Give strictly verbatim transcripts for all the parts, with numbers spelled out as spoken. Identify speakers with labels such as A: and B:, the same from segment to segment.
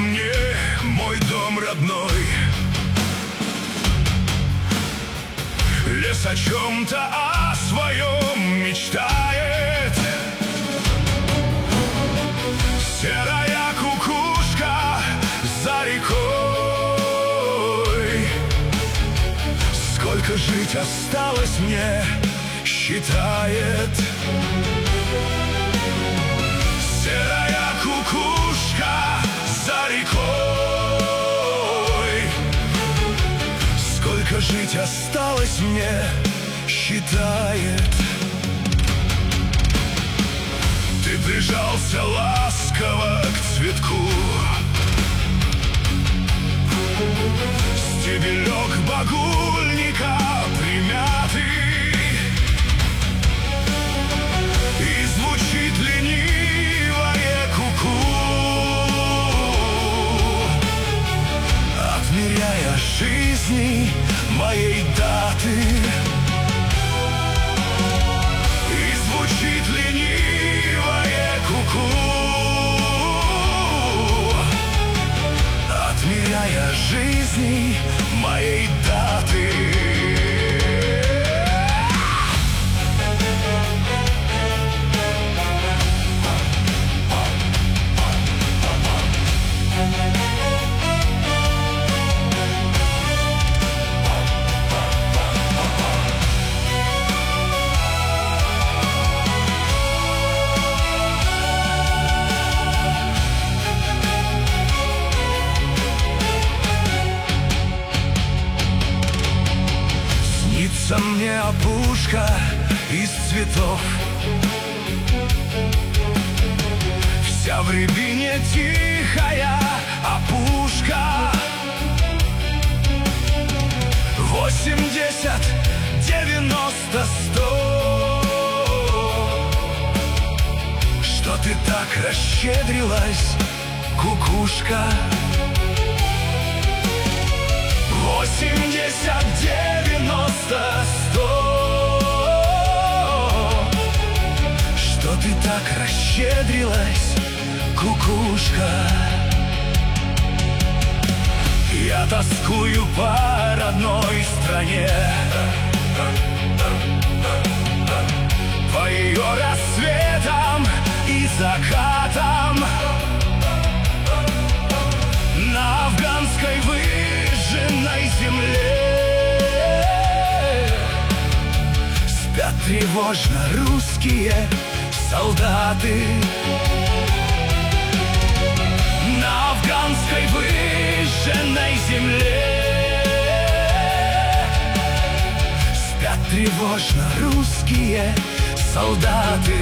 A: мне мой дом родной. Лес о чем-то о своем мечтает. Серая кукушка за рекой. Сколько жить осталось мне, считает. Серая кукушка за рекой. Сколько жить осталось мне, считает. Ты прижался ласково к цветку. Стебелек багульника примятый, и звучит ленивое ку-ку, отмеряя жизни моей даты. И звучит ленивое ку-ку, отмеряя жизни моей даты. Снится мне опушка из цветов, вся в рябине тихая опушка. Восемьдесят, девяносто, сто. Что ты так расщедрилась, кукушка? Восемьдесят, девяносто, сто. Что ты так расщедрилась, кукушка? Я тоскую по родной стране, по ее рассветам и закатам. На афганской выжженной земле спят тревожно русские солдаты. На афганской выжженной земле спят тревожно русские солдаты.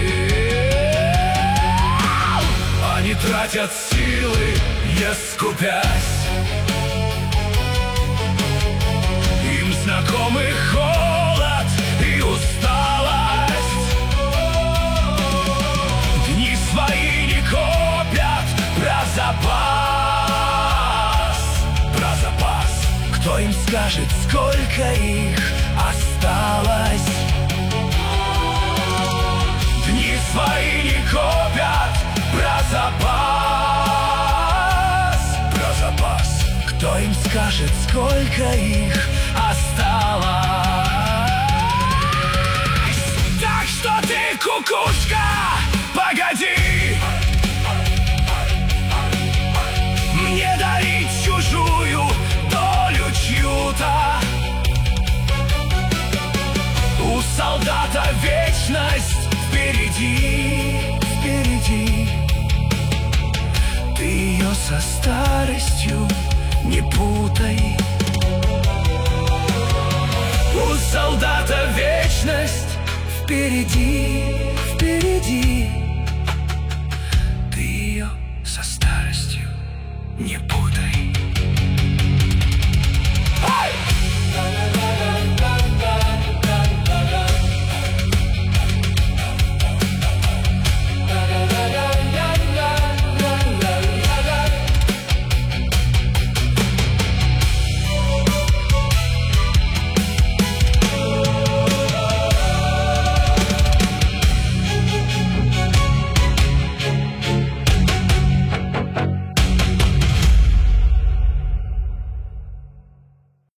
A: Они тратят силы, не скупясь. Им знакомы холод и усталость. Дни свои не копят про запас, про запас. Кто им скажет, сколько их осталось? Дни свои не копят про запас, про запас. Кто им скажет, сколько их осталось? Так что ты, кукушка, погоди мне дарить чужую долю чью-то. У солдата вечность впереди, впереди. Ты ее со старостью не путай. У солдата вечность впереди, впереди. Ты ее со старостью не путай.